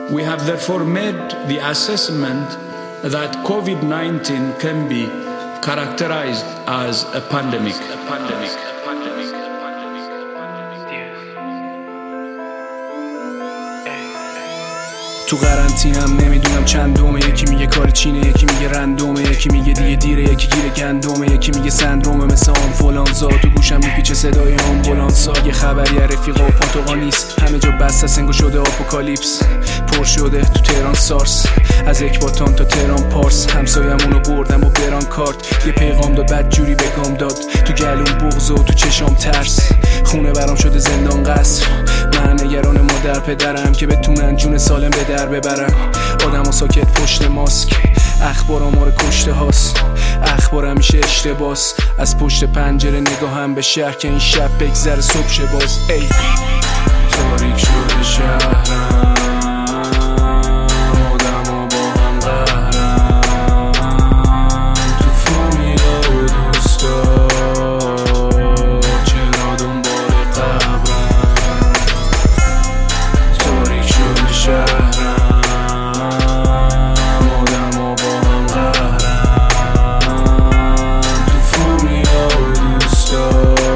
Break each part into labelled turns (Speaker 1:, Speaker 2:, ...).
Speaker 1: We have therefore made the assessment that COVID-19 can be characterized as a pandemic.
Speaker 2: تو قرنطینم نمیدونم چند دومه، یکی میگه کار چینه، یکی میگه رندومه، یکی میگه دیگه دیره، یکی گیر گندومه، یکی میگه سندرومه مثل آنفولانزا. تو گوشم میپیچه صدای آمبولانسا، یه خبری رفیقا و پاتوقا نیست، همه جا بسته سنگو شده آپوکالیپس، پر شده تو تهران سارس، از اکباتان تا تهران پارس، همسایمونو بردم و بران کارت، یه پیغام داد بد جوری بگم داد، تو گلوم بغض و تو چشام ترس، خونه برام شده زندان قصر، من نگران مادر پدرم که بتونن جون سالم به در ببرم، آدم و ساکت پشت ماسک، اخبار آمار کشته هاست، اخبار همیشه اشتباس، از پشت پنجره نگاهم به شهر که این شب بگذره صبح شه باز. ای تاریک شده شهرم، آدم و با هم قهرم، تو فامیلا و دوستا چرا دنبال قبرم، تاریک شده شهرم، آدم و با هم قهرم، تو فامیلا و دوستا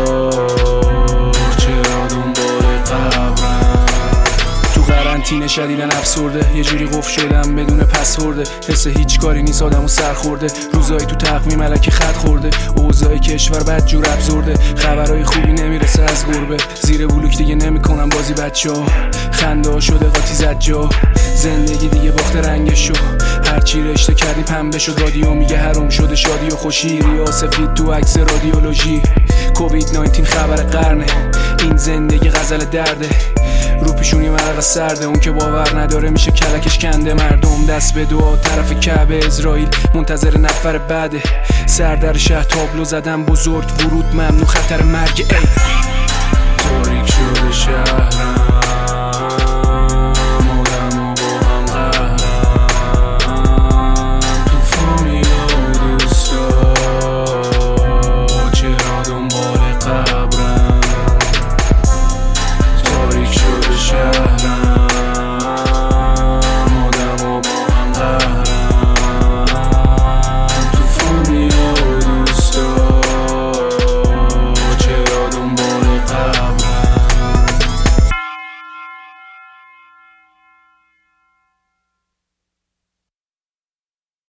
Speaker 2: چرا دنبال قبرم. تو قرنطینه شدیدن افسرده، یه جوری قفل شدم بدون پسورده، حس هیچ کاری نیست آدمو سرخورده، روزایی تو تقویم ملکی خط خورده، اوضاع کشور بد جور ابزورده، خبرای خوبی نمیرسه از گربه، زیر بلوک دیگه نمیکنم بازی بچه‌ها، خنده ها شده قاطی زد جا، زندگی دیگه باخت رنگشو، هرچی رشته کردی پنبه شد، رادیو میگه حروم شده شادی و خوشی، ریا سفید تو عکس رادیولوژی، کووید 19 خبر قرنه، این زندگی غزل درده، رو پیشونی مرق سرده، اون که باور نداره میشه کلکش کنده، مردم دست به دعا طرف کعبه، اسرائیل منتظر نفر بعده، سر در شهر تابلو زدن بزرگ، ورود ممنوع خطر مرگ. ای